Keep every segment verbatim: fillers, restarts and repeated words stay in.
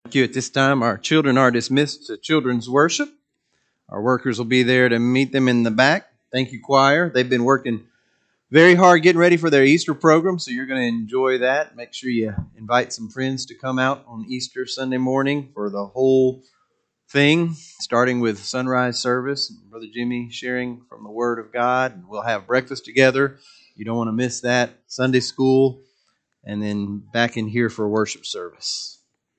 Thank you. At this time, our children are dismissed to children's worship. Our workers will be there to meet them in the back. Thank you, choir. They've been working very hard getting ready for their Easter program, so you're going to enjoy that. Make sure you invite some friends to come out on Easter Sunday morning for the whole thing, starting with sunrise service, and Brother Jimmy sharing from the Word of God. And we'll have breakfast together. You don't want to miss that. Sunday school, and then back in here for worship service.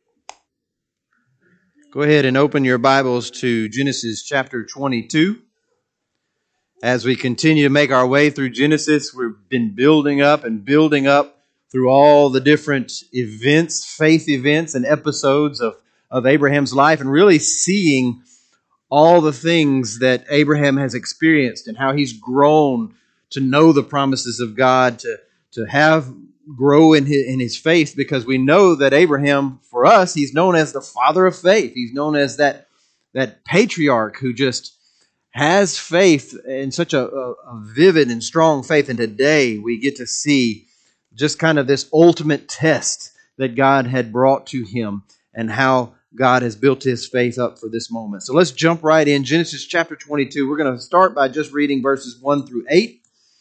Go ahead and open your Bibles to Genesis chapter twenty-two. As we continue to make our way through Genesis, we've been building up and building up through all the different events, faith events and episodes of, of Abraham's life, and really seeing all the things that Abraham has experienced and how he's grown to know the promises of God, to, to have grow in his, in his faith, because we know that Abraham, for us, he's known as the father of faith. He's known as that, that patriarch who just has faith in such a, a, a vivid and strong faith. And today we get to see just kind of this ultimate test that God had brought to him and how God has built his faith up for this moment. So let's jump right in. Genesis chapter twenty-two. We're going to start by just reading verses one through eight.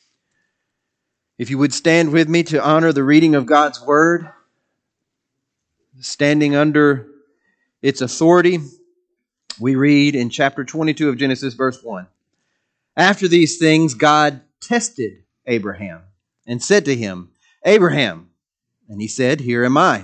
If you would stand with me to honor the reading of God's Word, standing under its authority, we read in chapter twenty-two of Genesis, verse one. After these things, God tested Abraham and said to him, Abraham, and he said, Here am I.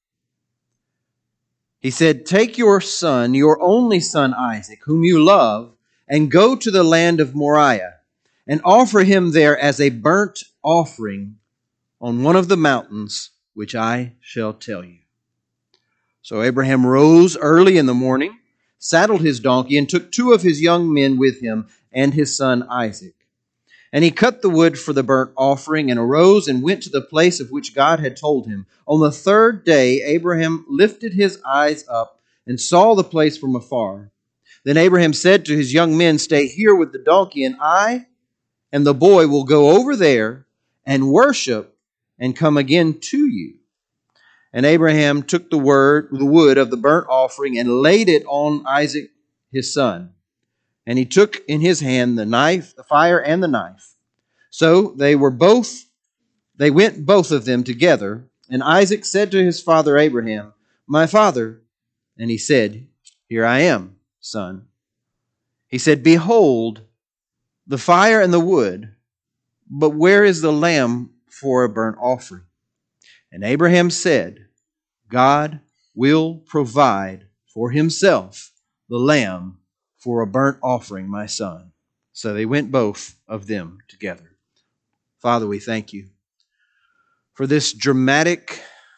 He said, Take your son, your only son Isaac, whom you love, and go to the land of Moriah, and offer him there as a burnt offering on one of the mountains which I shall tell you. So Abraham rose early in the morning, saddled his donkey, and took two of his young men with him and his son Isaac. And he cut the wood for the burnt offering and arose and went to the place of which God had told him. On the third day, Abraham lifted his eyes up and saw the place from afar. Then Abraham said to his young men, Stay here with the donkey, and I and the boy will go over there and worship and come again to you. And Abraham took the word, the wood of the burnt offering and laid it on Isaac his son. And he took in his hand the knife, the fire and the knife. So they were both, they went both of them together. And Isaac said to his father Abraham, My father. And he said, Here I am, son. He said, Behold, the fire and the wood, but where is the lamb for a burnt offering? And Abraham said, God will provide for himself the lamb for a burnt offering, my son. So they went both of them together. Father, we thank you for this dramatic,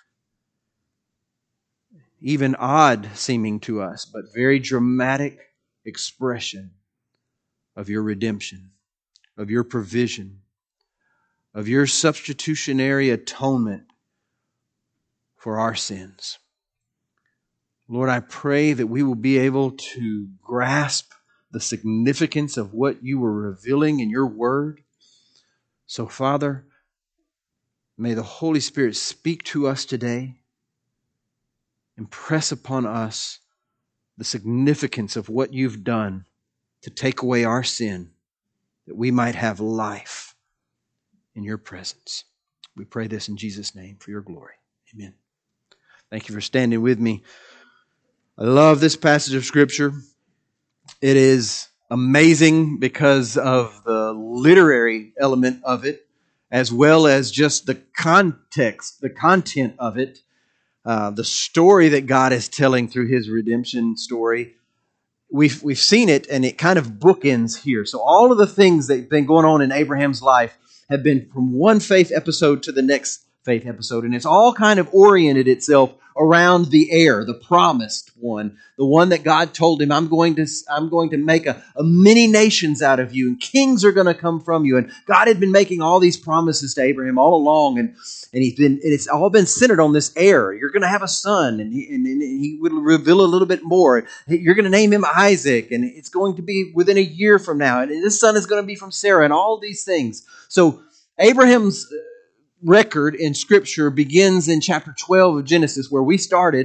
even odd seeming to us, but very dramatic expression of your redemption, of your provision, of your substitutionary atonement for our sins. Lord, I pray that we will be able to grasp the significance of what you were revealing in your word. So, Father, may the Holy Spirit speak to us today, impress upon us the significance of what you've done to take away our sin, that we might have life in your presence. We pray this in Jesus' name for your glory. Amen. Thank you for standing with me. I love this passage of Scripture. It is amazing because of the literary element of it, as well as just the context, the content of it, uh, the story that God is telling through His redemption story. We've, we've seen it, and it kind of bookends here. So all of the things that have been going on in Abraham's life have been from one faith episode to the next faith episode, and it's all kind of oriented itself around the heir, the promised one, the one that God told him, I'm going to, I'm going to make a, a many nations out of you, and kings are going to come from you. And God had been making all these promises to Abraham all along, and, and he's been, and it's all been centered on this heir. You're going to have a son, and he, and, and he would reveal a little bit more. You're going to name him Isaac, and it's going to be within a year from now, and this son is going to be from Sarah, and all these things. So Abraham's record in Scripture begins in chapter twelve of Genesis, where we started,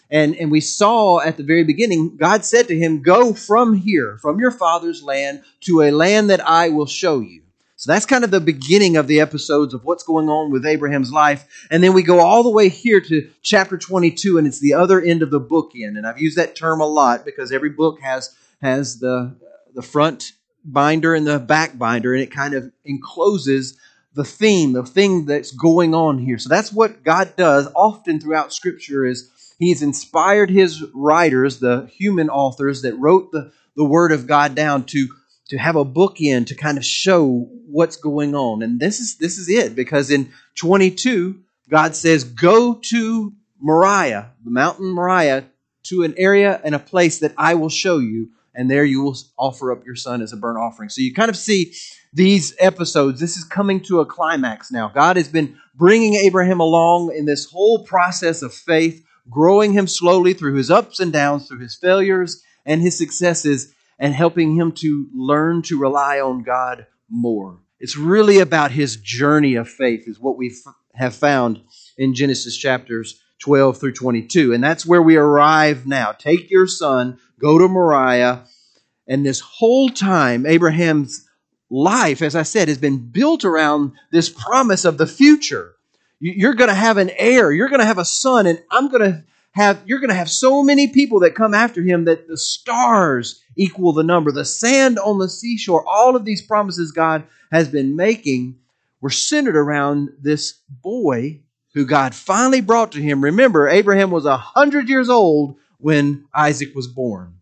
And, and we saw at the very beginning, God said to him, go from here, from your father's land, to a land that I will show you. So that's kind of the beginning of the episodes of what's going on with Abraham's life. And then we go all the way here to chapter twenty-two, and it's the other end of the bookend. And I've used that term a lot because every book has, has the, the front binder and the back binder, and it kind of encloses the theme, the thing that's going on here. So that's what God does often throughout Scripture is He's inspired His writers, the human authors that wrote the, the Word of God down to to have a bookend to kind of show what's going on. And this is this is it, because in twenty-two, God says, go to Moriah, the mountain Moriah, to an area and a place that I will show you, and there you will offer up your son as a burnt offering. So you kind of see these episodes. This is coming to a climax now. God has been bringing Abraham along in this whole process of faith, growing him slowly through his ups and downs, through his failures and his successes, and helping him to learn to rely on God more. It's really about his journey of faith is what we f- have found in Genesis chapters twelve through twenty-two. And that's where we arrive now. Take your son, go to Moriah, and this whole time Abraham's life, as I said, has been built around this promise of the future. You're going to have an heir, you're going to have a son, and I'm going to have, you're going to have so many people that come after him that the stars equal the number. The sand on the seashore, all of these promises God has been making were centered around this boy who God finally brought to him. Remember, Abraham was one hundred years old when Isaac was born.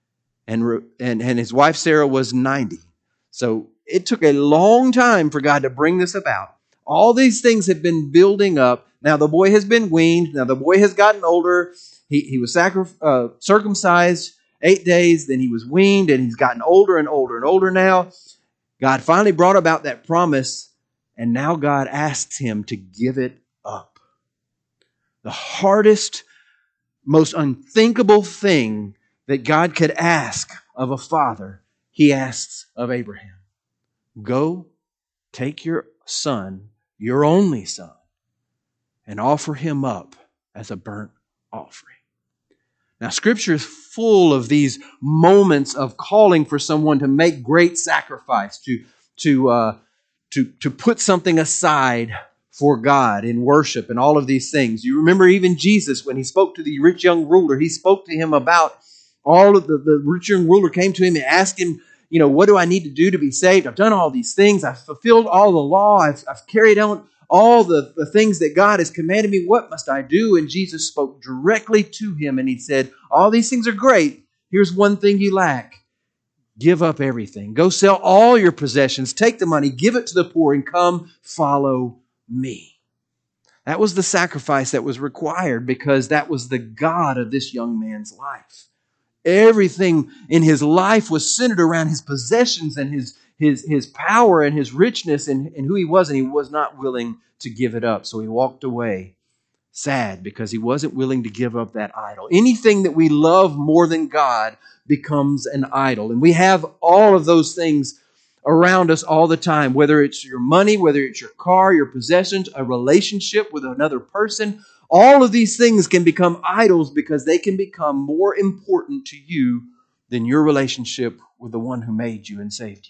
And, and, and his wife Sarah was ninety. So it took a long time for God to bring this about. All these things have been building up. Now the boy has been weaned. Now the boy has gotten older. He, he was sacri- uh, circumcised eight days. Then he was weaned, and he's gotten older and older and older now. God finally brought about that promise, and now God asks him to give it up. The hardest, most unthinkable thing that God could ask of a father, He asks of Abraham. Go, take your son, your only son, and offer him up as a burnt offering. Now, Scripture is full of these moments of calling for someone to make great sacrifice, to, to, uh, to, to put something aside for God in worship and all of these things. You remember even Jesus, when He spoke to the rich young ruler, He spoke to him about all of the, the rich young ruler came to him and asked him, you know, what do I need to do to be saved? I've done all these things. I've fulfilled all the law. I've, I've carried out all the, the things that God has commanded me. What must I do? And Jesus spoke directly to him, and He said, all these things are great. Here's one thing you lack. Give up everything. Go sell all your possessions. Take the money, give it to the poor, and come follow me. That was the sacrifice that was required, because that was the God of this young man's life. Everything in his life was centered around his possessions and his, his, his power and his richness and, and who he was, and he was not willing to give it up. So he walked away sad because he wasn't willing to give up that idol. Anything that we love more than God becomes an idol. And we have all of those things around us all the time, whether it's your money, whether it's your car, your possessions, a relationship with another person. All of these things can become idols because they can become more important to you than your relationship with the one who made you and saved you.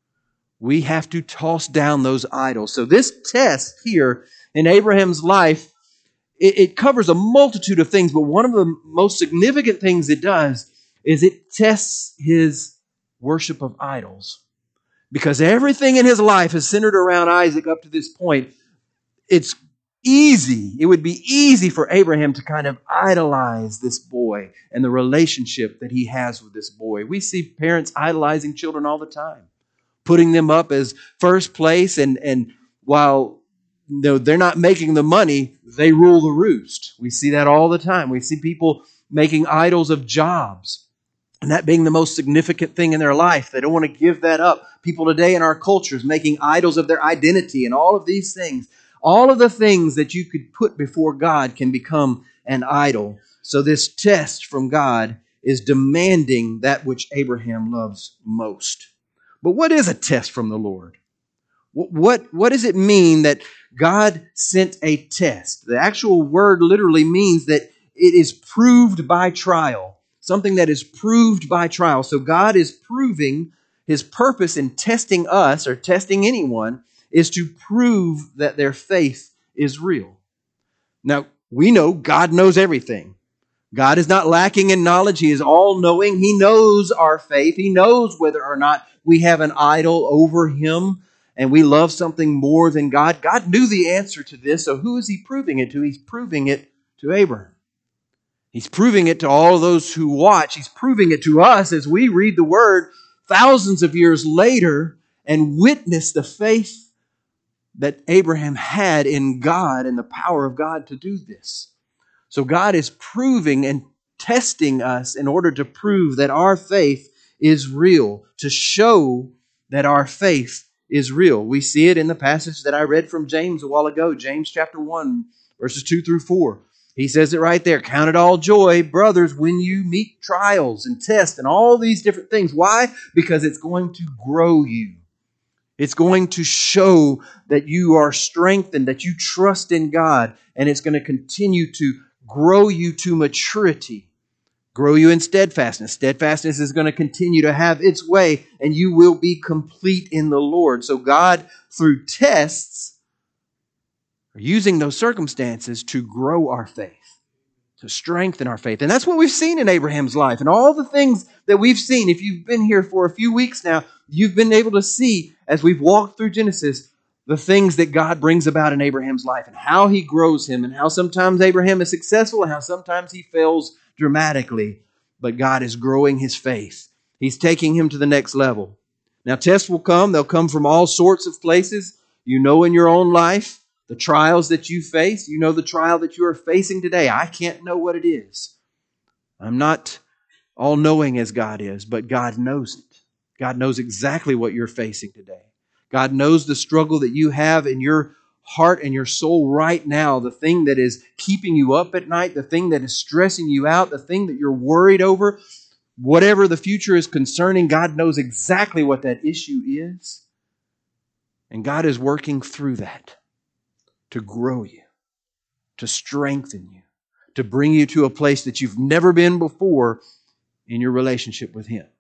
We have to toss down those idols. So this test here in Abraham's life, it, it covers a multitude of things, but one of the most significant things it does is it tests his worship of idols. Because everything in his life is centered around Isaac up to this point. It's easy. It would be easy for Abraham to kind of idolize this boy and the relationship that he has with this boy. We see parents idolizing children all the time, putting them up as first place, and, and while you know, they're not making the money, they rule the roost. We see that all the time. We see people making idols of jobs, and that being the most significant thing in their life. They don't want to give that up. People today in our culture is making idols of their identity and all of these things. All of the things that you could put before God can become an idol. So this test from God is demanding that which Abraham loves most. But what is a test from the Lord? What, what, what does it mean that God sent a test? The actual word literally means that it is proved by trial. Something that is proved by trial. So God is proving His purpose in testing us or testing anyone is to prove that their faith is real. Now, we know God knows everything. God is not lacking in knowledge. He is all-knowing. He knows our faith. He knows whether or not we have an idol over Him and we love something more than God. God knew the answer to this, so who is He proving it to? He's proving it to Abraham. He's proving it to all those who watch. He's proving it to us as we read the Word thousands of years later and witness the faith that Abraham had in God and the power of God to do this. So God is proving and testing us in order to prove that our faith is real, to show that our faith is real. We see it in the passage that I read from James a while ago, James chapter one, verses two through four. He says it right there, count it all joy, brothers, when you meet trials and tests and all these different things. Why? Because it's going to grow you. It's going to show that you are strengthened, that you trust in God, and it's going to continue to grow you to maturity, grow you in steadfastness. Steadfastness is going to continue to have its way, and you will be complete in the Lord. So God, through tests, are using those circumstances to grow our faith, to strengthen our faith. And that's what we've seen in Abraham's life. And all the things that we've seen, if you've been here for a few weeks now, you've been able to see, as we've walked through Genesis, the things that God brings about in Abraham's life and how He grows him and how sometimes Abraham is successful and how sometimes he fails dramatically. But God is growing his faith. He's taking him to the next level. Now, tests will come. They'll come from all sorts of places. You know in your own life, the trials that you face. You know the trial that you are facing today. I can't know what it is. I'm not all-knowing as God is, but God knows it. God knows exactly what you're facing today. God knows the struggle that you have in your heart and your soul right now, the thing that is keeping you up at night, the thing that is stressing you out, the thing that you're worried over. Whatever the future is concerning, God knows exactly what that issue is. And God is working through that to grow you, to strengthen you, to bring you to a place that you've never been before in your relationship with Him.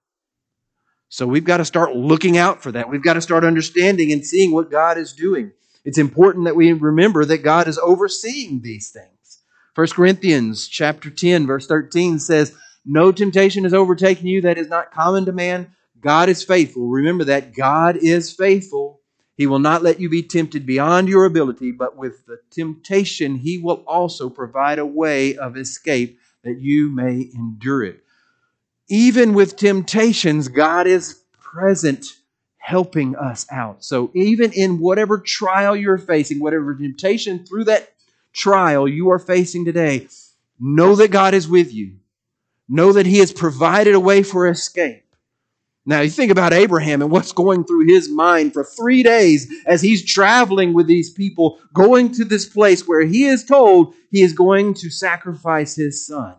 So we've got to start looking out for that. We've got to start understanding and seeing what God is doing. It's important that we remember that God is overseeing these things. First Corinthians chapter ten, verse thirteen says, no temptation has overtaken you that is not common to man. God is faithful. Remember that God is faithful. He will not let you be tempted beyond your ability, but with the temptation, He will also provide a way of escape that you may endure it. Even with temptations, God is present helping us out. So even in whatever trial you're facing, whatever temptation through that trial you are facing today, know that God is with you. Know that He has provided a way for escape. Now you think about Abraham and what's going through his mind for three days as he's traveling with these people, going to this place where he is told he is going to sacrifice his son.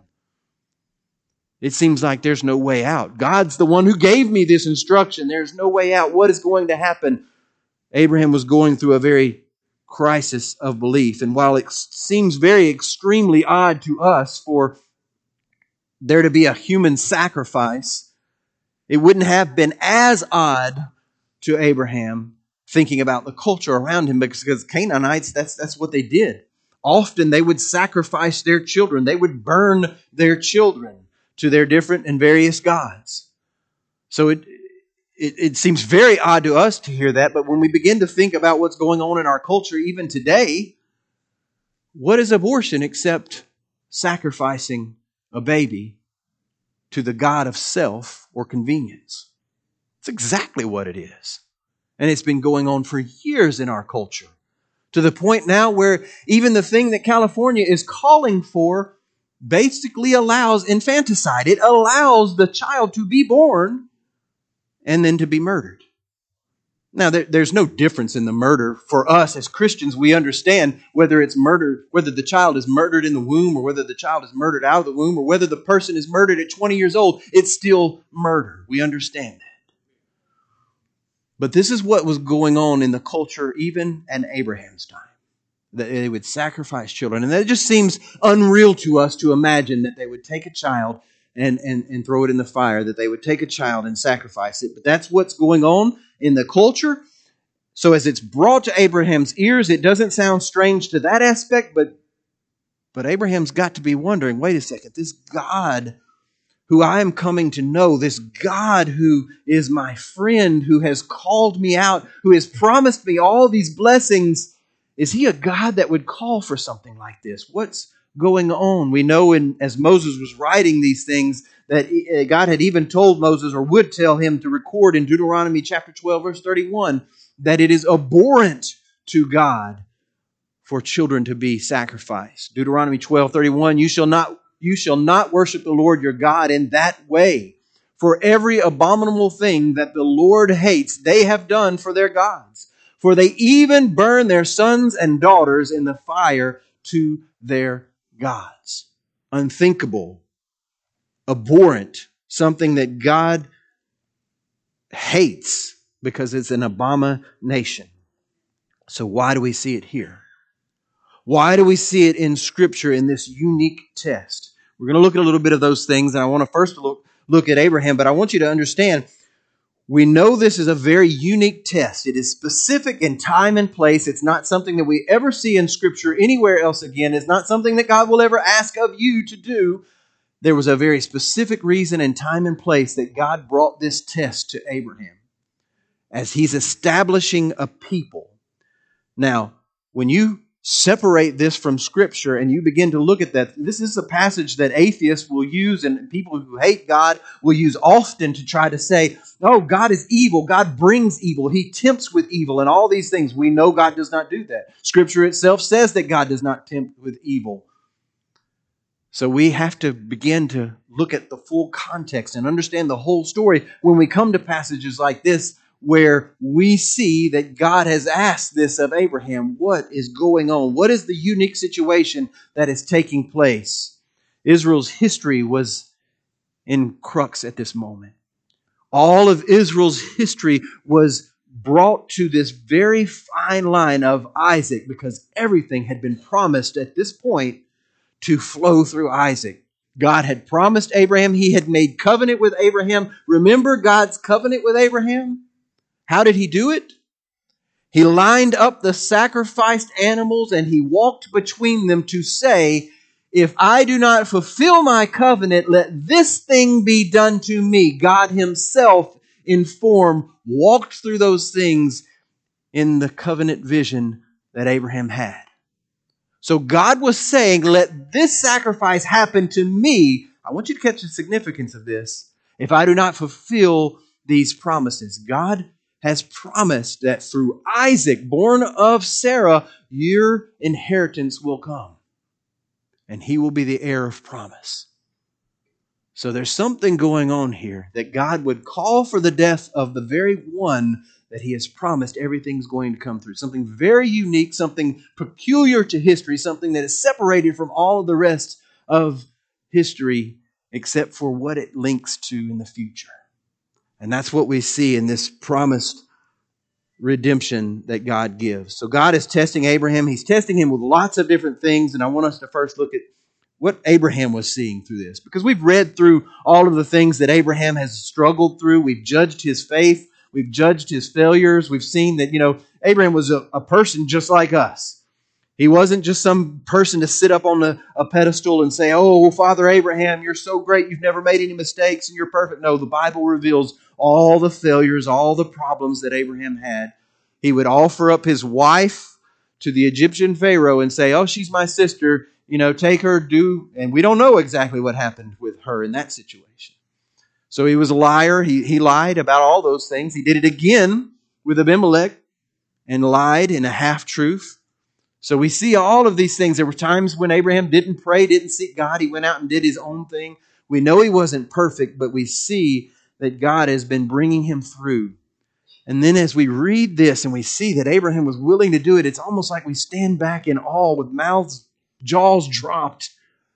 It seems like there's no way out. God's the one who gave me this instruction. There's no way out. What is going to happen? Abraham was going through a very crisis of belief. And while it seems very extremely odd to us for there to be a human sacrifice, it wouldn't have been as odd to Abraham thinking about the culture around him, because Canaanites, that's, that's what they did. Often they would sacrifice their children. They would burn their children to their different and various gods. So it, it, it seems very odd to us to hear that, but when we begin to think about what's going on in our culture even today, what is abortion except sacrificing a baby to the god of self or convenience? It's exactly what it is. And it's been going on for years in our culture, to the point now where even the thing that California is calling for basically allows infanticide. It allows the child to be born and then to be murdered. Now, there, there's no difference in the murder. For us as Christians, we understand whether it's murder, whether the child is murdered in the womb or whether the child is murdered out of the womb or whether the person is murdered at twenty years old, it's still murder. We understand that. But this is what was going on in the culture even in Abraham's time. that they would sacrifice children. And that just seems unreal to us to imagine that they would take a child and, and, and throw it in the fire, that they would take a child and sacrifice it. But that's what's going on in the culture. So as it's brought to Abraham's ears, it doesn't sound strange to that aspect, but, but Abraham's got to be wondering, wait a second, this God who I am coming to know, this God who is my friend, who has called me out, who has promised me all these blessings, is He a God that would call for something like this? What's going on? We know in, as Moses was writing these things that God had even told Moses, or would tell him to record in Deuteronomy chapter twelve, verse thirty-one, that it is abhorrent to God for children to be sacrificed. Deuteronomy twelve thirty-one, you shall not You shall not worship the Lord your God in that way. For every abominable thing that the Lord hates, they have done for their gods. For they even burn their sons and daughters in the fire to their gods. Unthinkable, abhorrent, something that God hates because it's an abomination. So why do we see it here? Why do we see it in Scripture in this unique test? We're going to look at a little bit of those things, and I want to first look, look at Abraham, but I want you to understand, we know this is a very unique test. It is specific in time and place. It's not something that we ever see in Scripture anywhere else again. It's not something that God will ever ask of you to do. There was a very specific reason and time and place that God brought this test to Abraham as He's establishing a people. Now, when you separate this from Scripture and you begin to look at that, this is a passage that atheists will use and people who hate God will use often to try to say, oh, God is evil. God brings evil. He tempts with evil and all these things. We know God does not do that. Scripture itself says that God does not tempt with evil. So we have to begin to look at the full context and understand the whole story when we come to passages like this, where we see that God has asked this of Abraham. What is going on? What is the unique situation that is taking place? Israel's history was in crux at this moment. All of Israel's history was brought to this very fine line of Isaac because everything had been promised at this point to flow through Isaac. God had promised Abraham. He had made covenant with Abraham. Remember God's covenant with Abraham? How did He do it? He lined up the sacrificed animals and He walked between them to say, if I do not fulfill my covenant, let this thing be done to me. God Himself in form walked through those things in the covenant vision that Abraham had. So God was saying, let this sacrifice happen to me. I want you to catch the significance of this. If I do not fulfill these promises, God has promised that through Isaac, born of Sarah, your inheritance will come. And he will be the heir of promise. So there's something going on here that God would call for the death of the very one that He has promised everything's going to come through. Something very unique, something peculiar to history, something that is separated from all of the rest of history except for what it links to in the future. And that's what we see in this promised redemption that God gives. So God is testing Abraham. He's testing him with lots of different things. And I want us to first look at what Abraham was seeing through this. Because we've read through all of the things that Abraham has struggled through. We've judged his faith. We've judged his failures. We've seen that, you know, Abraham was a, a person just like us. He wasn't just some person to sit up on a, a pedestal and say, oh, Father Abraham, you're so great. You've never made any mistakes and you're perfect. No, the Bible reveals all the failures, all the problems that Abraham had. He would offer up his wife to the Egyptian Pharaoh and say, oh, she's my sister. You know, take her, do. And we don't know exactly what happened with her in that situation. So he was a liar. He, he lied about all those things. He did it again with Abimelech and lied in a half-truth. So we see all of these things. There were times when Abraham didn't pray, didn't seek God. He went out and did his own thing. We know he wasn't perfect, but we see that God has been bringing him through. And then as we read this and we see that Abraham was willing to do it, it's almost like we stand back in awe with mouths, jaws dropped.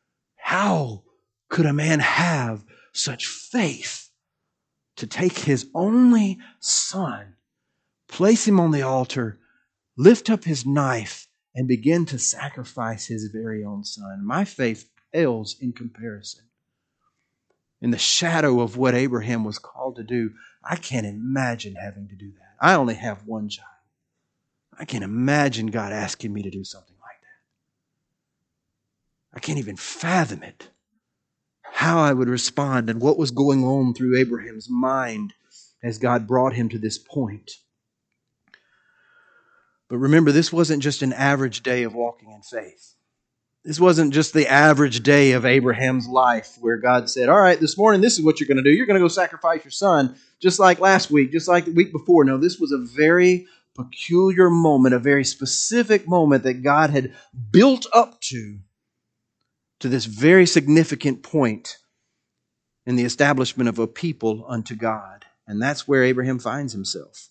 How could a man have such faith to take his only son, place him on the altar, lift up his knife, and begin to sacrifice his very own son. My faith pales in comparison. In the shadow of what Abraham was called to do, I can't imagine having to do that. I only have one child. I can't imagine God asking me to do something like that. I can't even fathom it, how I would respond and what was going on through Abraham's mind as God brought him to this point. But remember, this wasn't just an average day of walking in faith. This wasn't just the average day of Abraham's life where God said, all right, this morning, this is what you're going to do. You're going to go sacrifice your son, just like last week, just like the week before. No, this was a very peculiar moment, a very specific moment that God had built up to, to this very significant point in the establishment of a people unto God. And that's where Abraham finds himself.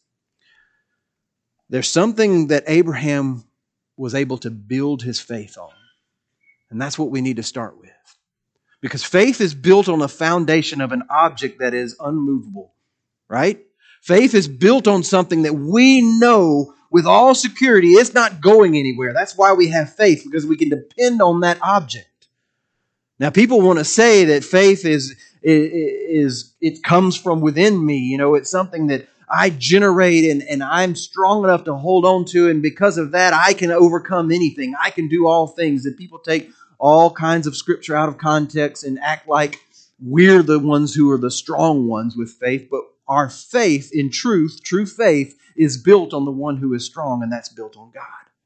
There's something that Abraham was able to build his faith on. And that's what we need to start with. Because faith is built on a foundation of an object that is unmovable, right? Faith is built on something that we know with all security it's not going anywhere. That's why we have faith, because we can depend on that object. Now, people want to say that faith is, is it comes from within me. You know, it's something that I generate and, and I'm strong enough to hold on to, and because of that, I can overcome anything. I can do all things. And people take all kinds of scripture out of context and act like we're the ones who are the strong ones with faith. But our faith, in truth, true faith, is built on the one who is strong, and that's built on God.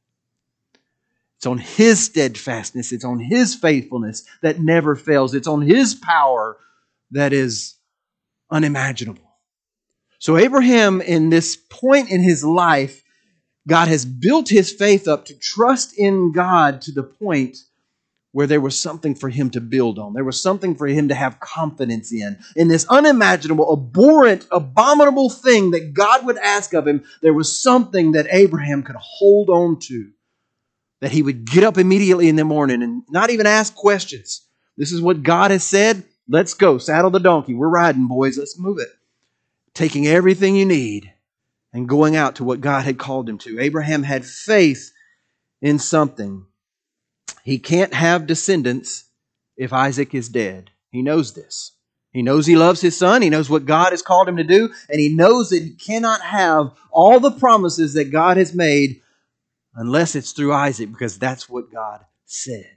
It's on His steadfastness. It's on His faithfulness that never fails. It's on His power that is unimaginable. So Abraham, in this point in his life, God has built his faith up to trust in God to the point where there was something for him to build on. There was something for him to have confidence in. In this unimaginable, abhorrent, abominable thing that God would ask of him, there was something that Abraham could hold on to. That he would get up immediately in the morning and not even ask questions. This is what God has said. Let's go. Saddle the donkey. We're riding, boys. Let's move it. Taking everything you need and going out to what God had called him to. Abraham had faith in something. He can't have descendants if Isaac is dead. He knows this. He knows he loves his son. He knows what God has called him to do. And he knows that he cannot have all the promises that God has made unless it's through Isaac, because that's what God said.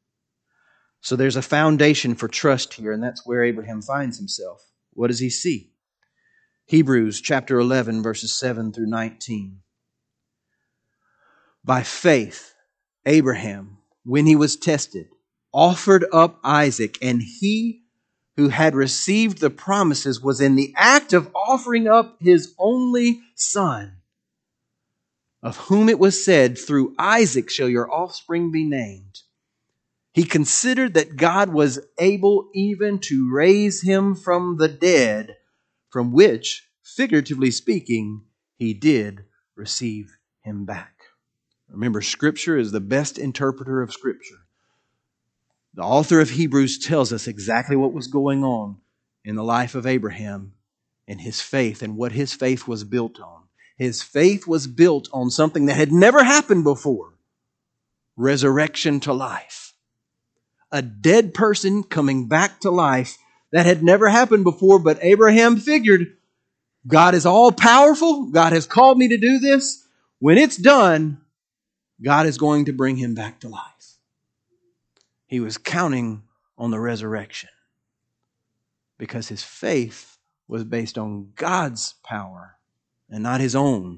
So there's a foundation for trust here, and that's where Abraham finds himself. What does he see? Hebrews chapter eleven, verses seven through nineteen. By faith, Abraham, when he was tested, offered up Isaac, and he who had received the promises was in the act of offering up his only son, of whom it was said, through Isaac shall your offspring be named. He considered that God was able even to raise him from the dead, from which, figuratively speaking, he did receive him back. Remember, Scripture is the best interpreter of Scripture. The author of Hebrews tells us exactly what was going on in the life of Abraham and his faith and what his faith was built on. His faith was built on something that had never happened before. Resurrection to life. A dead person coming back to life. That had never happened before, but Abraham figured, God is all powerful. God has called me to do this. When it's done, God is going to bring him back to life. He was counting on the resurrection because his faith was based on God's power and not his own.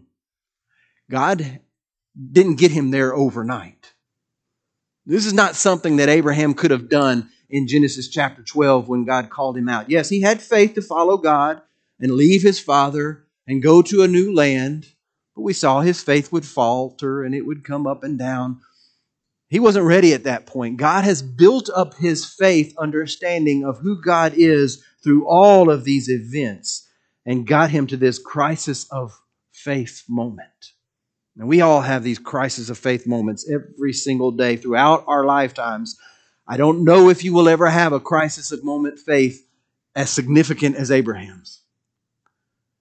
God didn't get him there overnight. This is not something that Abraham could have done in Genesis chapter twelve when God called him out. Yes, he had faith to follow God and leave his father and go to a new land. But we saw his faith would falter and it would come up and down. He wasn't ready at that point. God has built up his faith understanding of who God is through all of these events and got him to this crisis of faith moment. And we all have these crisis of faith moments every single day throughout our lifetimes. I don't know if you will ever have a crisis of moment faith as significant as Abraham's.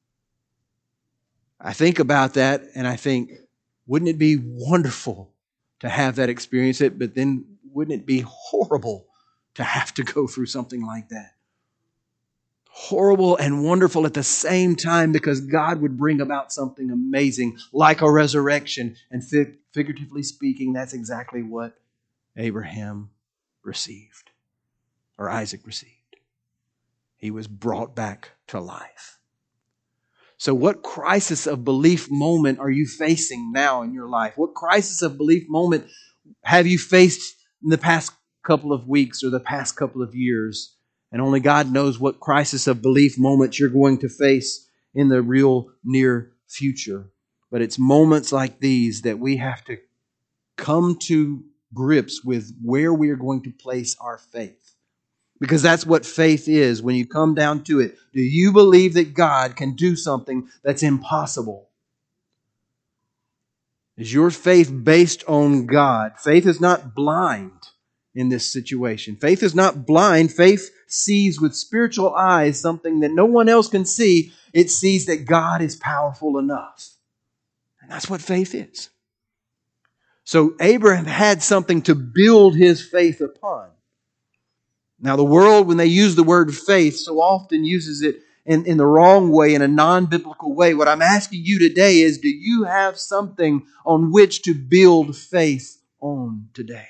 I think about that and I think, wouldn't it be wonderful to have that experience, it, but then wouldn't it be horrible to have to go through something like that? Horrible and wonderful at the same time, because God would bring about something amazing like a resurrection. And fig- figuratively speaking, that's exactly what Abraham received, or Isaac received. He was brought back to life. So what crisis of belief moment are you facing now in your life? What crisis of belief moment have you faced in the past couple of weeks or the past couple of years? And only God knows what crisis of belief moments you're going to face in the real near future. But it's moments like these that we have to come to grips with where we are going to place our faith. Because that's what faith is when you come down to it. Do you believe that God can do something that's impossible? Is your faith based on God? Faith is not blind in this situation. Faith is not blind. Faith sees with spiritual eyes something that no one else can see. It sees that God is powerful enough. And that's what faith is. So Abraham had something to build his faith upon. Now the world, when they use the word faith, so often uses it in, in the wrong way, in a non-biblical way. What I'm asking you today is, do you have something on which to build faith on today?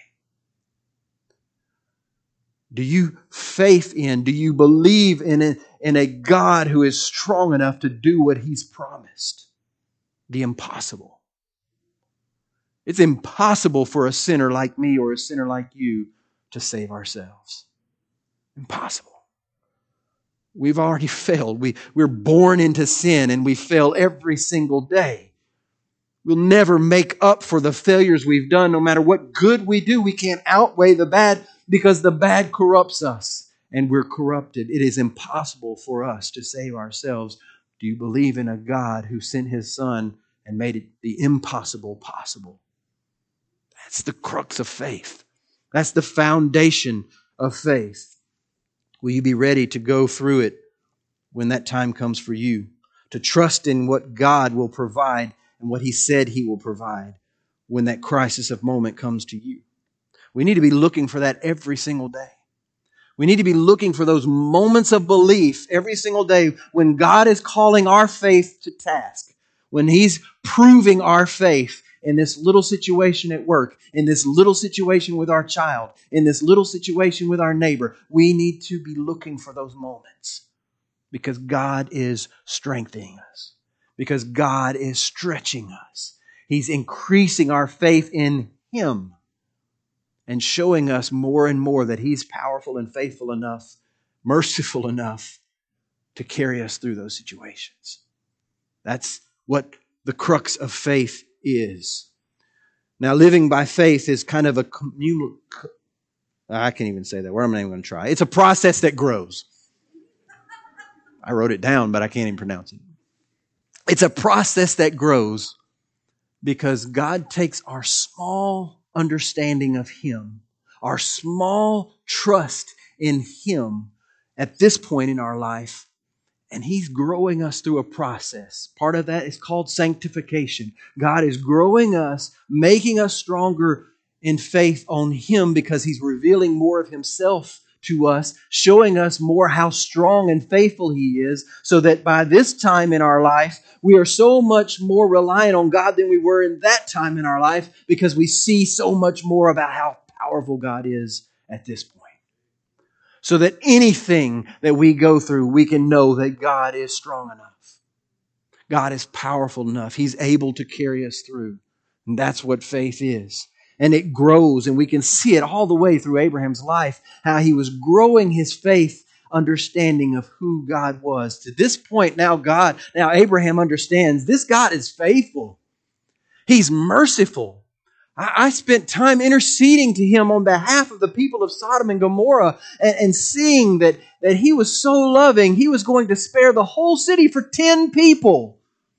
Do you faith in, do you believe in a, in a God who is strong enough to do what He's promised? The impossible. It's impossible for a sinner like me or a sinner like you to save ourselves. Impossible. We've already failed. We, we're born into sin and we fail every single day. We'll never make up for the failures we've done. No matter what good we do, we can't outweigh the bad, because the bad corrupts us and we're corrupted. It is impossible for us to save ourselves. Do you believe in a God who sent His Son and made it the impossible possible? That's the crux of faith. That's the foundation of faith. Will you be ready to go through it when that time comes for you? To trust in what God will provide and what He said He will provide when that crisis of moment comes to you. We need to be looking for that every single day. We need to be looking for those moments of belief every single day when God is calling our faith to task, when He's proving our faith in this little situation at work, in this little situation with our child, in this little situation with our neighbor. We need to be looking for those moments because God is strengthening us, because God is stretching us. He's increasing our faith in Him and showing us more and more that He's powerful and faithful enough, merciful enough to carry us through those situations. That's what the crux of faith is. Now, living by faith is kind of a communal... I can't even say that word. I'm not even going to try. It's a process that grows. I wrote it down, but I can't even pronounce it. It's a process that grows because God takes our small understanding of Him, our small trust in Him at this point in our life, and He's growing us through a process. Part of that is called sanctification. God is growing us, making us stronger in faith on Him because He's revealing more of Himself to us, showing us more how strong and faithful He is, so that by this time in our life, we are so much more reliant on God than we were in that time in our life because we see so much more about how powerful God is at this point. So that anything that we go through, we can know that God is strong enough. God is powerful enough. He's able to carry us through. And that's what faith is. And it grows, and we can see it all the way through Abraham's life, how he was growing his faith understanding of who God was. To this point, now God, now Abraham understands this God is faithful. He's merciful. I, I spent time interceding to Him on behalf of the people of Sodom and Gomorrah and, and seeing that, that He was so loving, He was going to spare the whole city for ten people.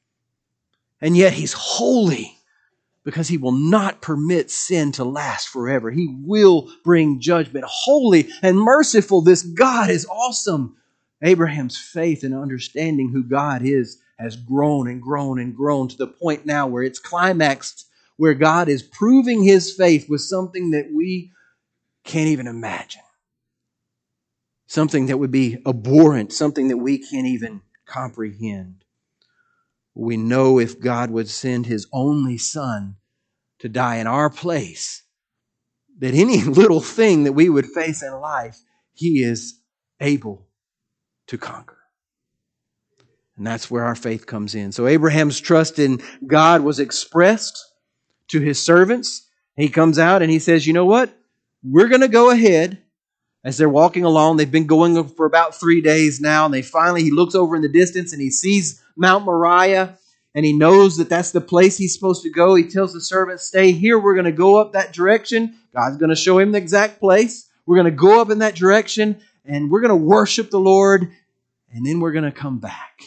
And yet He's holy, because He will not permit sin to last forever. He will bring judgment. Holy and merciful, this God is awesome. Abraham's faith and understanding who God is has grown and grown and grown to the point now where it's climaxed where God is proving His faith with something that we can't even imagine. Something that would be abhorrent, something that we can't even comprehend. We know if God would send His only Son to die in our place, that any little thing that we would face in life, He is able to conquer. And that's where our faith comes in. So Abraham's trust in God was expressed to his servants. He comes out and he says, you know what? We're going to go ahead. As they're walking along, they've been going for about three days now, and they finally, he looks over in the distance and he sees Mount Moriah, and he knows that that's the place he's supposed to go. He tells the servants, stay here. We're going to go up that direction. God's going to show him the exact place. We're going to go up in that direction, and we're going to worship the Lord, and then we're going to come back.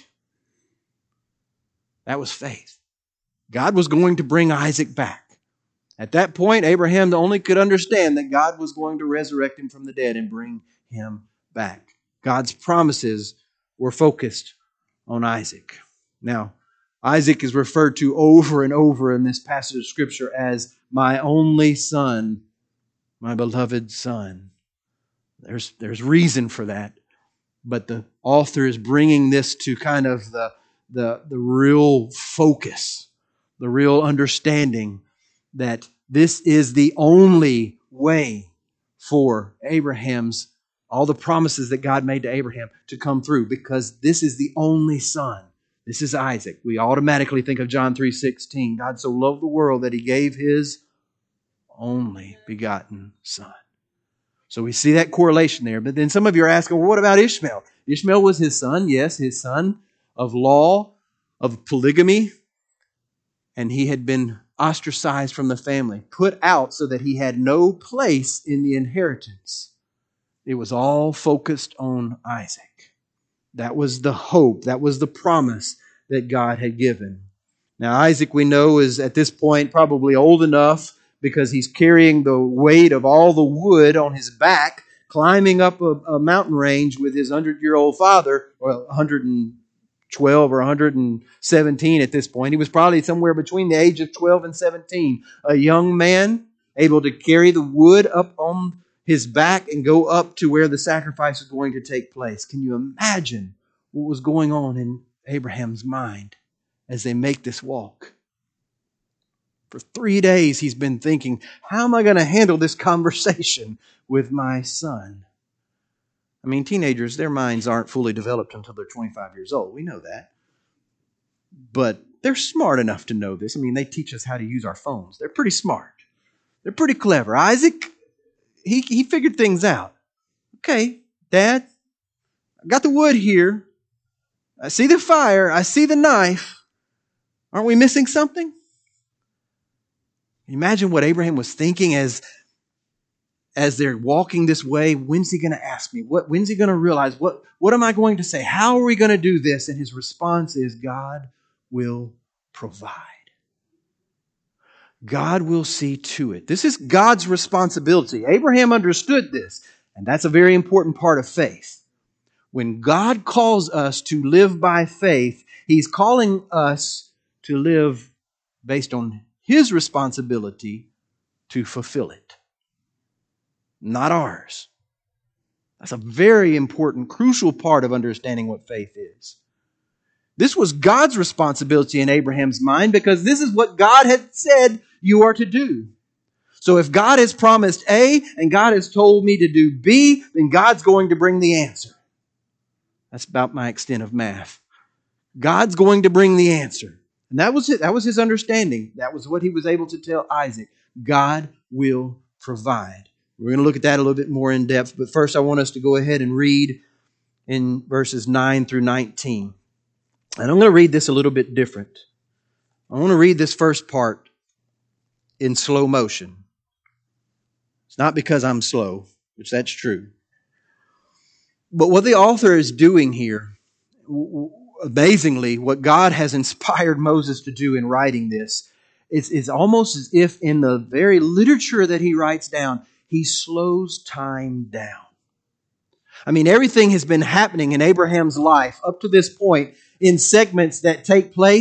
That was faith. God was going to bring Isaac back. At that point, Abraham only could understand that God was going to resurrect him from the dead and bring him back. God's promises were focused on Isaac. Now, Isaac is referred to over and over in this passage of Scripture as my only son, my beloved son. There's, there's reason for that. But the author is bringing this to kind of the, the, the real focus, the real understanding that this is the only way for Abraham's, all the promises that God made to Abraham to come through, because this is the only son. This is Isaac. We automatically think of John three sixteen. God so loved the world that He gave His only begotten Son. So we see that correlation there. But then some of you are asking, well, what about Ishmael? Ishmael was his son, yes, his son of law, of polygamy, and he had been ostracized from the family, put out so that he had no place in the inheritance. It was all focused on Isaac. That was the hope, that was the promise that God had given. Now Isaac, we know, is at this point probably old enough because he's carrying the weight of all the wood on his back, climbing up a, a mountain range with his hundred-year-old father, or one hundred twelve or one hundred seventeen at this point. He was probably somewhere between the age of twelve and seventeen. A young man able to carry the wood up on his back and go up to where the sacrifice is going to take place. Can you imagine what was going on in Abraham's mind as they make this walk? For three days he's been thinking, how am I going to handle this conversation with my son? I mean, teenagers, their minds aren't fully developed until they're twenty-five years old. We know that. But they're smart enough to know this. I mean, they teach us how to use our phones. They're pretty smart. They're pretty clever. Isaac, he, he figured things out. Okay, Dad, I got the wood here. I see the fire. I see the knife. Aren't we missing something? Imagine what Abraham was thinking as As they're walking this way. When's he going to ask me? What, when's he going to realize? What, what am I going to say? How are we going to do this? And his response is, God will provide. God will see to it. This is God's responsibility. Abraham understood this, and that's a very important part of faith. When God calls us to live by faith, He's calling us to live based on His responsibility to fulfill it, not ours. That's a very important, crucial part of understanding what faith is. This was God's responsibility in Abraham's mind because this is what God had said you are to do. So if God has promised A and God has told me to do B, then God's going to bring the answer. That's about my extent of math. God's going to bring the answer. And that was it. That was his understanding. That was what he was able to tell Isaac. God will provide. We're going to look at that a little bit more in depth, but first I want us to go ahead and read in verses nine through nineteen. And I'm going to read this a little bit different. I want to read this first part in slow motion. It's not because I'm slow, which that's true. But what the author is doing here, amazingly, what God has inspired Moses to do in writing this, is, is almost as if in the very literature that he writes down, he slows time down. I mean, everything has been happening in Abraham's life up to this point in segments that take place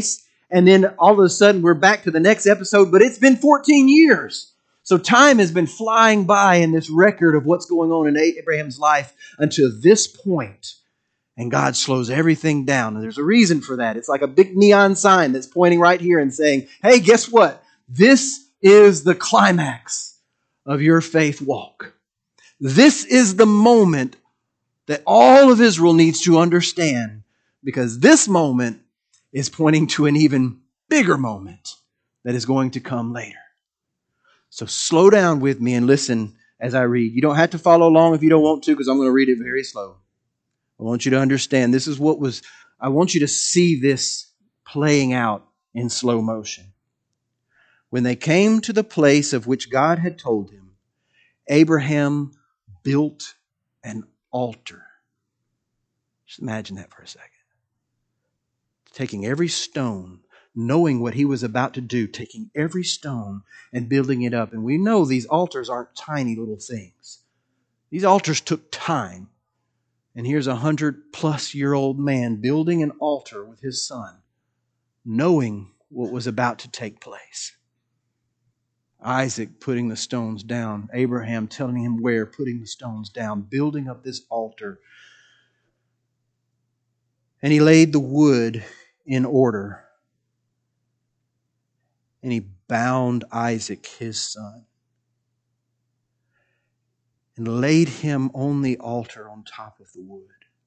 And then all of a sudden we're back to the next episode, but it's been fourteen years. So time has been flying by in this record of what's going on in Abraham's life until this point. And God slows everything down. And there's a reason for that. It's like a big neon sign that's pointing right here and saying, hey, guess what? This is the climax of your faith walk. This is the moment that all of Israel needs to understand, because this moment is pointing to an even bigger moment that is going to come later. So slow down with me and listen as I read. You don't have to follow along if you don't want to, because I'm going to read it very slow. I want you to understand this is what was, I want you to see this playing out in slow motion. When they came to the place of which God had told him, Abraham built an altar. Just imagine that for a second. Taking every stone, knowing what he was about to do, taking every stone and building it up. And we know these altars aren't tiny little things. These altars took time. And here's a hundred plus year old man building an altar with his son, knowing what was about to take place. Isaac putting the stones down, Abraham telling him where, putting the stones down, building up this altar. And he laid the wood in order. And he bound Isaac, his son, and laid him on the altar on top of the wood.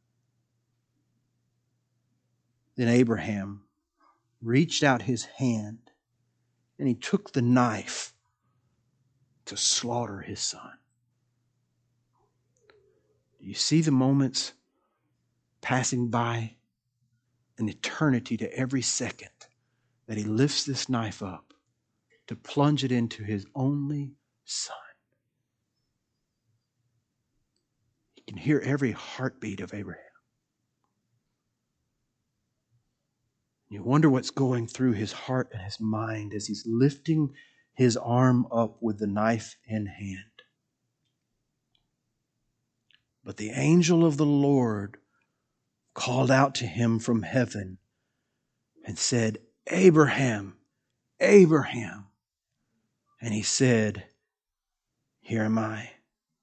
Then Abraham reached out his hand and he took the knife to slaughter his son. Do you see the moments passing by? An eternity to every second that he lifts this knife up to plunge it into his only son. You can hear every heartbeat of Abraham. You wonder what's going through his heart and his mind as he's lifting his arm up with the knife in hand. But the angel of the Lord called out to him from heaven and said, Abraham, Abraham. And he said, here am I.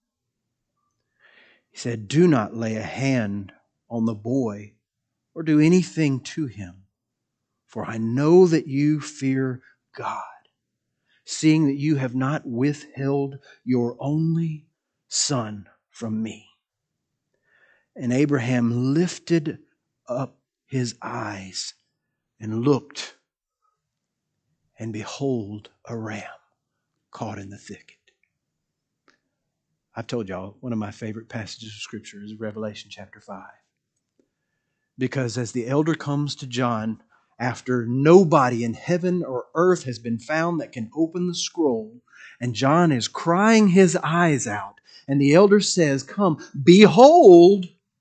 He said, do not lay a hand on the boy or do anything to him, for I know that you fear God, seeing that you have not withheld your only son from me. And Abraham lifted up his eyes and looked, and behold, a ram caught in the thicket. I've told y'all one of my favorite passages of Scripture is Revelation chapter five. Because as the elder comes to John, after nobody in heaven or earth has been found that can open the scroll, and John is crying his eyes out, and the elder says, come, behold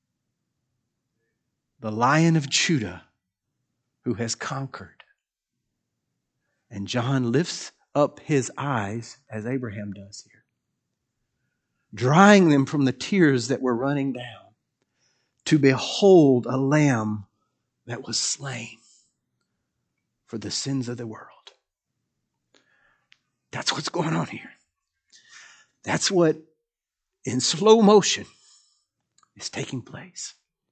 the Lion of Judah who has conquered. And John lifts up his eyes, as Abraham does here, drying them from the tears that were running down, to behold a lamb that was slain for the sins of the world. That's what's going on here. That's what, in slow motion, is taking place.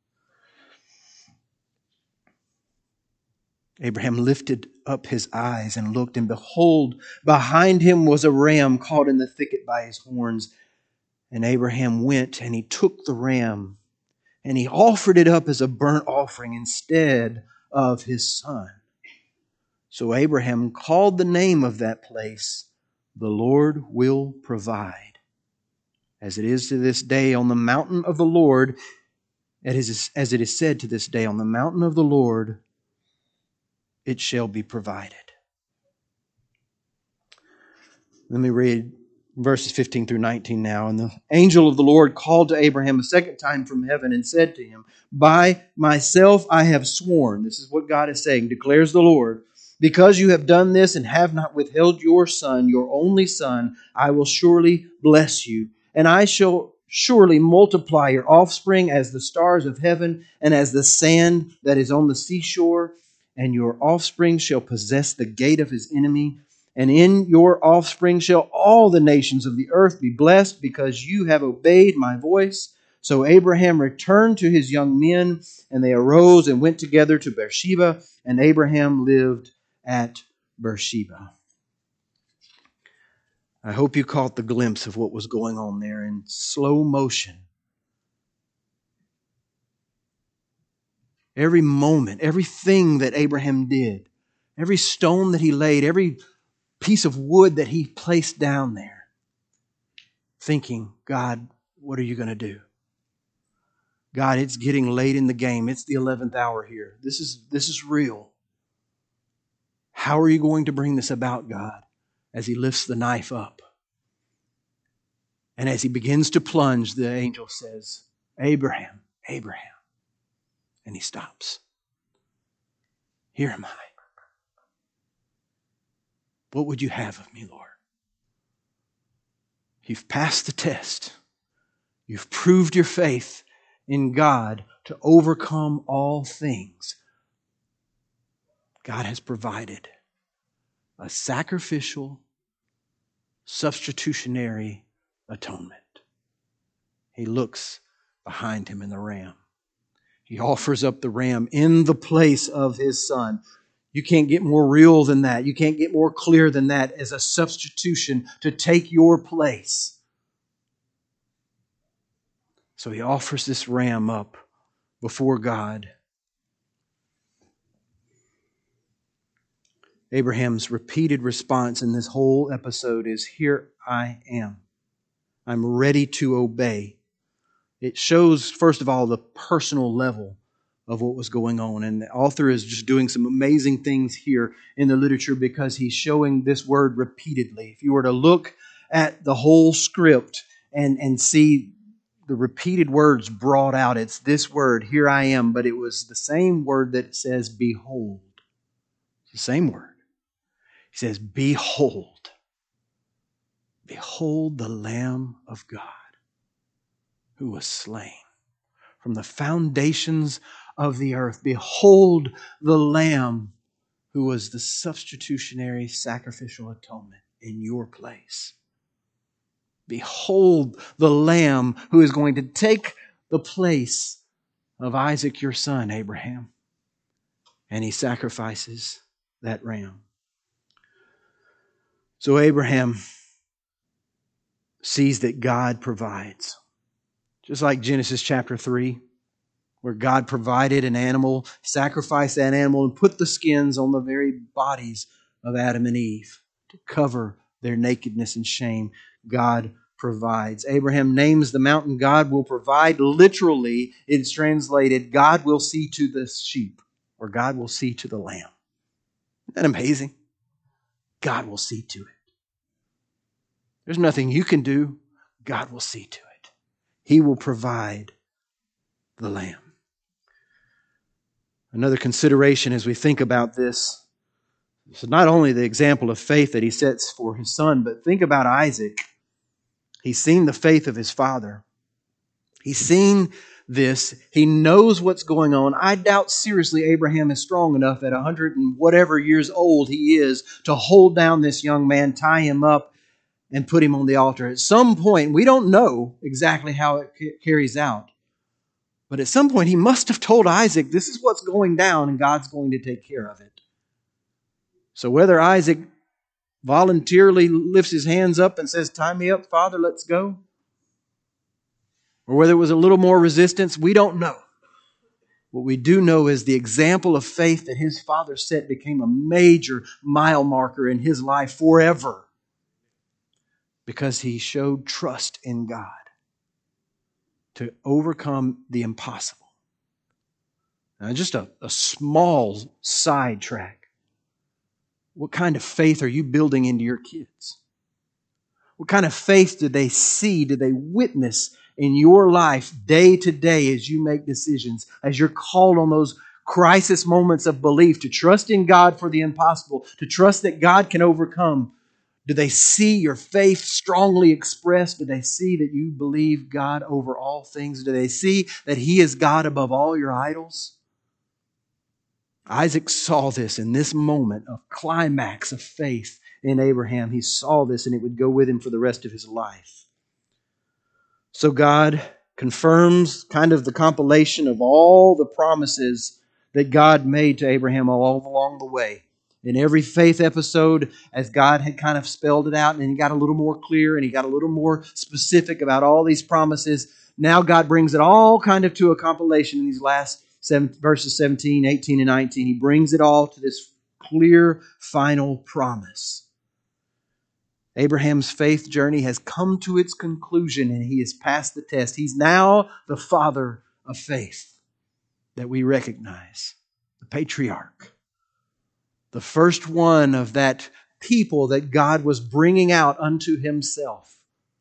Abraham lifted up his eyes and looked, and behold, behind him was a ram caught in the thicket by his horns. And Abraham went and he took the ram and he offered it up as a burnt offering instead of his son. So Abraham called the name of that place, the Lord will provide. As it is to this day on the mountain of the Lord, as it is said to this day, on the mountain of the Lord, it shall be provided. Let me read verses fifteen through nineteen now. And the angel of the Lord called to Abraham a second time from heaven and said to him, by myself I have sworn, this is what God is saying, declares the Lord, because you have done this and have not withheld your son, your only son, I will surely bless you. And I shall surely multiply your offspring as the stars of heaven and as the sand that is on the seashore. and your offspring shall possess the gate of his enemy. And in your offspring shall all the nations of the earth be blessed, because you have obeyed my voice. So Abraham returned to his young men, and they arose and went together to Beersheba, and Abraham lived at Beersheba. I hope you caught the glimpse of what was going on there in slow motion. Every moment, everything that Abraham did, every stone that he laid, every piece of wood that he placed down there, thinking, God, what are you going to do? God, it's getting late in the game. It's the eleventh hour here. This is, this is real. How are you going to bring this about, God? As he lifts the knife up. And as he begins to plunge, the angel says, Abraham, Abraham. And he stops. Here am I. What would you have of me, Lord? You've passed the test. You've proved your faith in God to overcome all things. God has provided a sacrificial, substitutionary atonement. He looks behind him in the ram. He offers up the ram in the place of his son. You can't get more real than that. You can't get more clear than that as a substitution to take your place. So he offers this ram up before God. Abraham's repeated response in this whole episode is, here I am. I'm ready to obey. It shows, first of all, the personal level of what was going on. And the author is just doing some amazing things here in the literature because he's showing this word repeatedly. If you were to look at the whole script and, and see the repeated words brought out, it's this word, here I am, but it was the same word that says, behold. It's the same word. He says, behold. Behold the Lamb of God who was slain from the foundations of the earth. Behold the Lamb who was the substitutionary sacrificial atonement in your place. Behold the Lamb who is going to take the place of Isaac, your son, Abraham. And he sacrifices that ram. So Abraham sees that God provides. Just like Genesis chapter three, where God provided an animal, sacrificed that animal, and put the skins on the very bodies of Adam and Eve to cover their nakedness and shame. God provides. Abraham names the mountain God will provide. Literally, it's translated, God will see to the sheep, or God will see to the lamb. Isn't that amazing? God will see to it. There's nothing you can do. God will see to it. He will provide the lamb. Another consideration as we think about this is not only the example of faith that he sets for his son, but think about Isaac. He's seen the faith of his father. He's seen this. He knows what's going on. I doubt seriously Abraham is strong enough at a hundred and whatever years old he is to hold down this young man, tie him up, and put him on the altar. At some point, we don't know exactly how it carries out. But at some point, he must have told Isaac, this is what's going down, and God's going to take care of it. So whether Isaac voluntarily lifts his hands up and says, tie me up, Father, let's go, or whether it was a little more resistance, we don't know. What we do know is the example of faith that his father set became a major mile marker in his life forever, because he showed trust in God to overcome the impossible. Now, just a, a small sidetrack. What kind of faith are you building into your kids? What kind of faith do they see, do they witness in your life day to day as you make decisions, as you're called on those crisis moments of belief to trust in God for the impossible, to trust that God can overcome? Do they see your faith strongly expressed? Do they see that you believe God over all things? Do they see that He is God above all your idols? Isaac saw this in this moment of climax of faith in Abraham. He saw this and it would go with him for the rest of his life. So God confirms kind of the compilation of all the promises that God made to Abraham all along the way. In every faith episode, as God had kind of spelled it out, and He got a little more clear and He got a little more specific about all these promises, now God brings it all kind of to a compilation in these last seven, verses seventeen, eighteen, and nineteen. He brings it all to this clear final promise. Abraham's faith journey has come to its conclusion and he has passed the test. He's now the father of faith that we recognize, the patriarch. The first one of that people that God was bringing out unto Himself.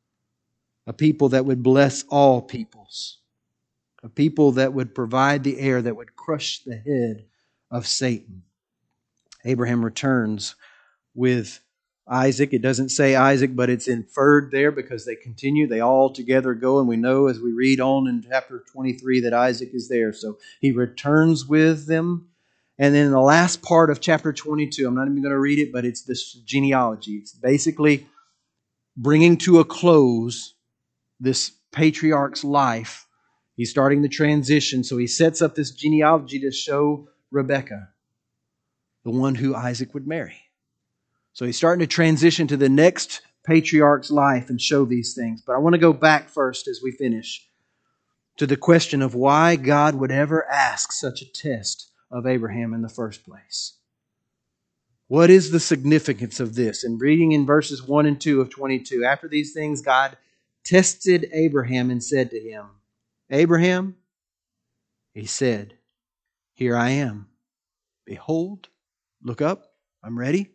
A people that would bless all peoples. A people that would provide the heir that would crush the head of Satan. Abraham returns with Isaac. It doesn't say Isaac, but it's inferred there because they continue. They all together go, and we know as we read on in chapter twenty-three that Isaac is there. So he returns with them. And then in the last part of chapter twenty-two, I'm not even going to read it, but it's this genealogy. It's basically bringing to a close this patriarch's life. He's starting the transition, so he sets up this genealogy to show Rebekah, the one who Isaac would marry. So he's starting to transition to the next patriarch's life and show these things. But I want to go back first as we finish to the question of why God would ever ask such a test of Abraham in the first place. What is the significance of this? And reading in verses one and two of twenty-two, after these things, God tested Abraham and said to him, Abraham, he said, here I am. Behold, look up, I'm ready.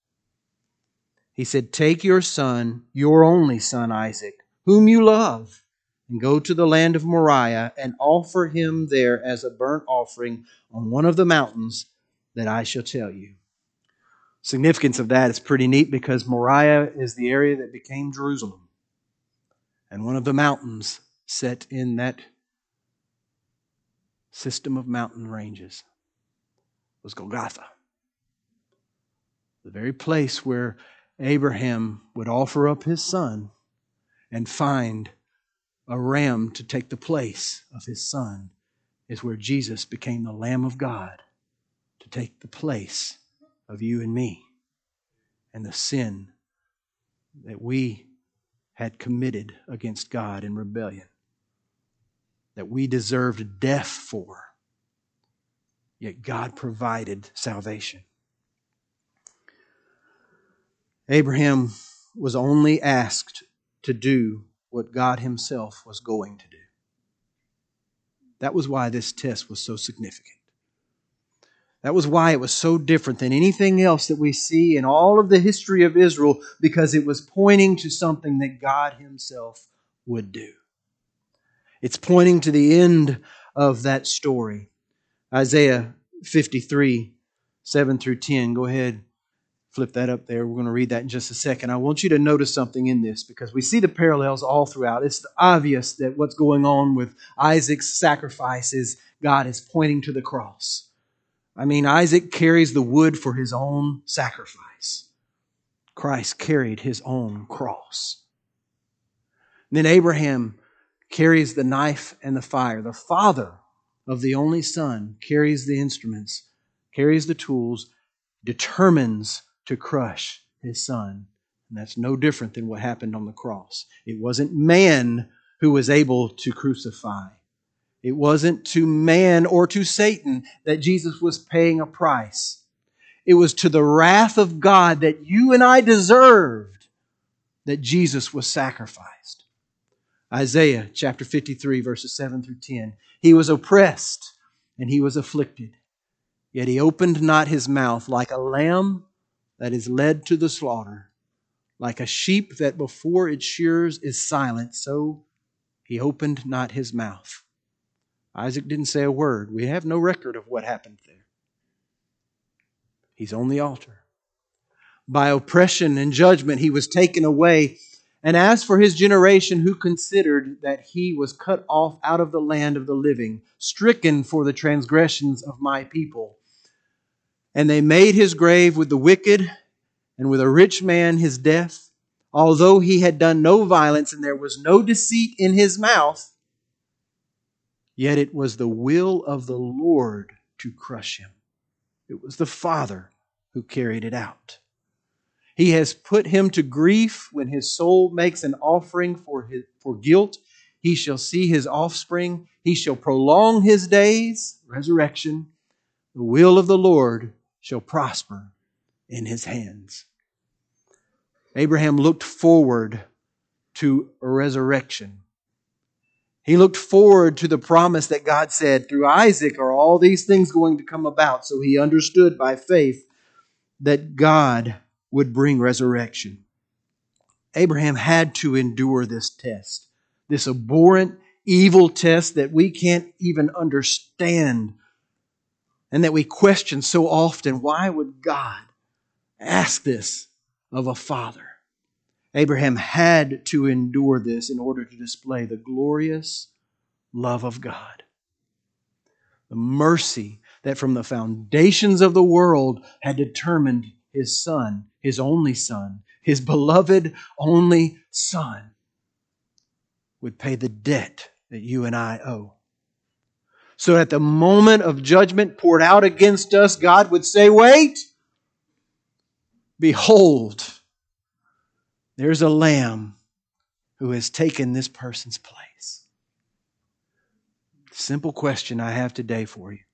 He said, take your son, your only son Isaac, whom you love, and go to the land of Moriah and offer him there as a burnt offering on one of the mountains that I shall tell you. Significance of that is pretty neat because Moriah is the area that became Jerusalem. And one of the mountains set in that system of mountain ranges was Golgotha. The very place where Abraham would offer up his son and find a ram to take the place of his son is where Jesus became the Lamb of God to take the place of you and me and the sin that we had committed against God in rebellion, that we deserved death for, yet God provided salvation. Abraham was only asked to do what God Himself was going to do. That was why this test was so significant. That was why it was so different than anything else that we see in all of the history of Israel, because it was pointing to something that God Himself would do. It's pointing to the end of that story. Isaiah fifty-three, seven through ten. Go ahead. Flip that up there. We're going to read that in just a second. I want you to notice something in this because we see the parallels all throughout. It's obvious that what's going on with Isaac's sacrifice is God is pointing to the cross. I mean, Isaac carries the wood for his own sacrifice. Christ carried His own cross. And then Abraham carries the knife and the fire. The father of the only son carries the instruments, carries the tools, determines to crush his son. And that's no different than what happened on the cross. It wasn't man who was able to crucify. It wasn't to man or to Satan that Jesus was paying a price. It was to the wrath of God that you and I deserved that Jesus was sacrificed. Isaiah chapter fifty-three, verses seven through ten. He was oppressed and He was afflicted. Yet He opened not His mouth. Like a lamb that is led to the slaughter, like a sheep that before its shearers is silent, so He opened not His mouth. Isaac didn't say a word. We have no record of what happened there. He's on the altar. By oppression and judgment He was taken away. And as for His generation, who considered that He was cut off out of the land of the living, stricken for the transgressions of my people. And they made his grave with the wicked and with a rich man his death, although he had done no violence and there was no deceit in his mouth. Yet it was the will of the Lord to crush him. It was the Father who carried it out. He has put him to grief when his soul makes an offering for his, for guilt. He shall see his offspring. He shall prolong his days, resurrection. The will of the Lord shall prosper in his hands. Abraham looked forward to a resurrection. He looked forward to the promise that God said, through Isaac are all these things going to come about. So he understood by faith that God would bring resurrection. Abraham had to endure this test, this abhorrent, evil test that we can't even understand and that we question so often. Why would God ask this of a father? Abraham had to endure this in order to display the glorious love of God. The mercy that from the foundations of the world had determined his son, his only son, his beloved only son, would pay the debt that you and I owe. So at the moment of judgment poured out against us, God would say, wait, behold, there's a lamb who has taken this person's place. Simple question I have today for you.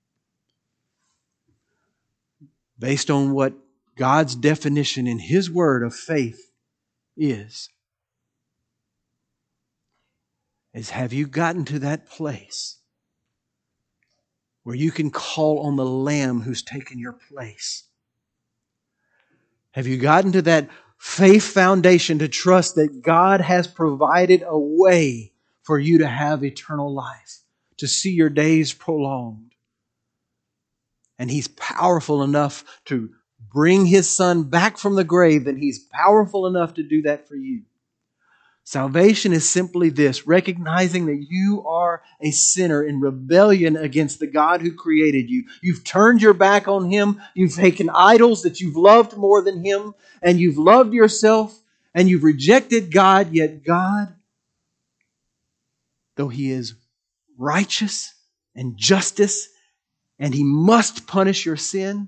Based on what God's definition in His Word of faith is, is have you gotten to that place where you can call on the Lamb who's taken your place? Have you gotten to that faith foundation to trust that God has provided a way for you to have eternal life, to see your days prolonged? And He's powerful enough to bring His Son back from the grave, and He's powerful enough to do that for you. Salvation is simply this, recognizing that you are a sinner in rebellion against the God who created you. You've turned your back on Him. You've taken idols that you've loved more than Him, and you've loved yourself, and you've rejected God. Yet God, though He is righteous and justice, and He must punish your sin,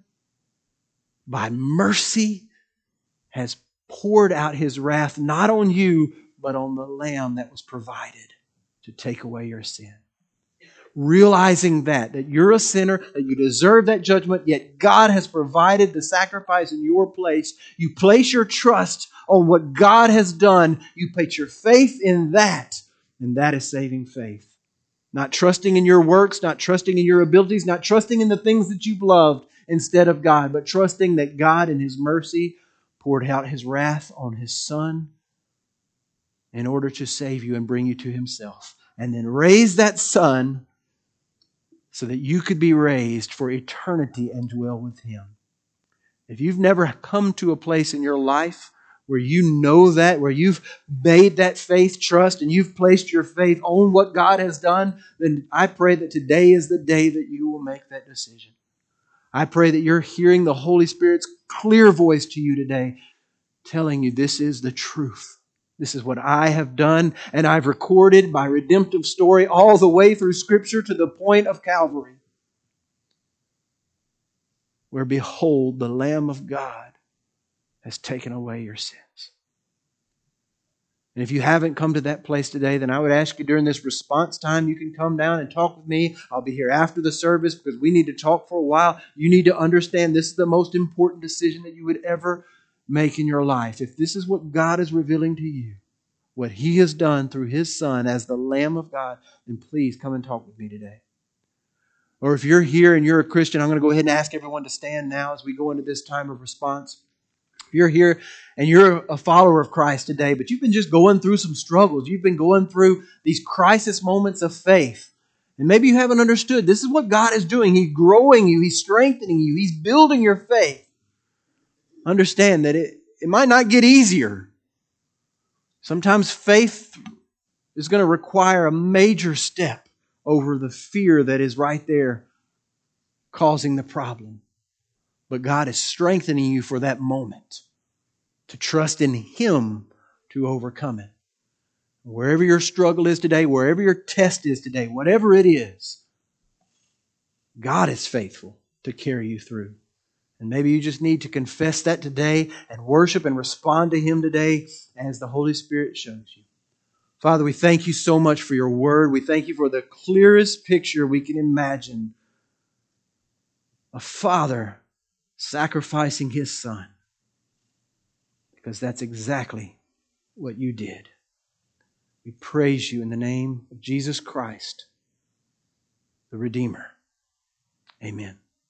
by mercy has poured out His wrath not on you, but on the Lamb that was provided to take away your sin. Realizing that, that you're a sinner, that you deserve that judgment, yet God has provided the sacrifice in your place. You place your trust on what God has done. You put your faith in that, and that is saving faith. Not trusting in your works, not trusting in your abilities, not trusting in the things that you've loved instead of God, but trusting that God in His mercy poured out His wrath on His Son in order to save you and bring you to Himself. And then raise that Son so that you could be raised for eternity and dwell with Him. If you've never come to a place in your life where you know that, where you've made that faith trust and you've placed your faith on what God has done, then I pray that today is the day that you will make that decision. I pray that you're hearing the Holy Spirit's clear voice to you today, telling you this is the truth. This is what I have done, and I've recorded my redemptive story all the way through Scripture to the point of Calvary, where behold, the Lamb of God has taken away your sins. And if you haven't come to that place today, then I would ask you during this response time, you can come down and talk with me. I'll be here after the service because we need to talk for a while. You need to understand this is the most important decision that you would ever make in your life. If this is what God is revealing to you, what He has done through His Son as the Lamb of God, then please come and talk with me today. Or if you're here and you're a Christian, I'm going to go ahead and ask everyone to stand now as we go into this time of response. If you're here and you're a follower of Christ today, but you've been just going through some struggles, you've been going through these crisis moments of faith, and maybe you haven't understood this is what God is doing. He's growing you, He's strengthening you, He's building your faith. Understand that it, it might not get easier. Sometimes faith is going to require a major step over the fear that is right there causing the problem. But God is strengthening you for that moment to trust in Him to overcome it. Wherever your struggle is today, wherever your test is today, whatever it is, God is faithful to carry you through. And maybe you just need to confess that today and worship and respond to Him today as the Holy Spirit shows you. Father, we thank you so much for your word. We thank you for the clearest picture we can imagine. A father sacrificing his son. Because that's exactly what you did. We praise you in the name of Jesus Christ, the Redeemer. Amen.